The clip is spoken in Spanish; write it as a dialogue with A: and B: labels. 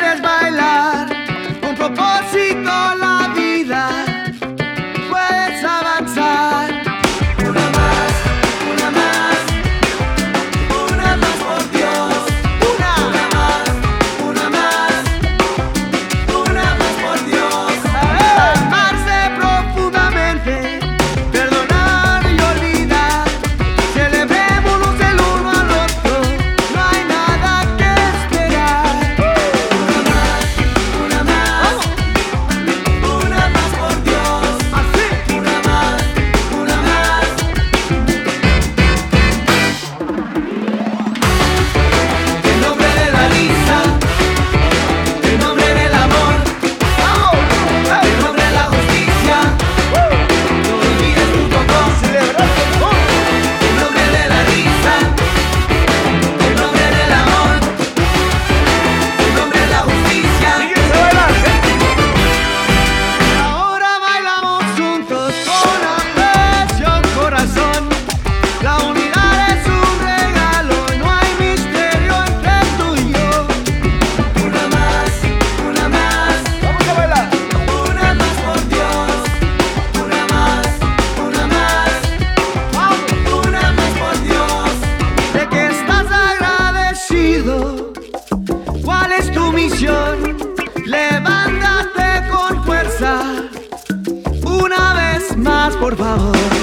A: quieres bailar con propósito la vida, puedes avanzar. Una más, una más, una más por Dios. Una más, una más, una más por Dios. Amarse profundamente, perdonar y olvidar. Celebrémonos el uno al otro, no hay nada que esperar. Una más, una más, una más por Dios. Así. Una más, una más. En nombre de la risa, en nombre del amor, en nombre de la justicia, no olvides tu tocó. En nombre de la risa, en nombre del amor, en nombre de la justicia. Ahora bailamos juntos con afección, corazón. La unidad es un regalo, no hay misterio entre tú y yo. Una más, una más. Vamos a bailar. Una más por Dios. Una más, una más. Una más por Dios. De que estás agradecido. ¿Cuál es tu misión? Levántate con fuerza. Una vez más, por favor.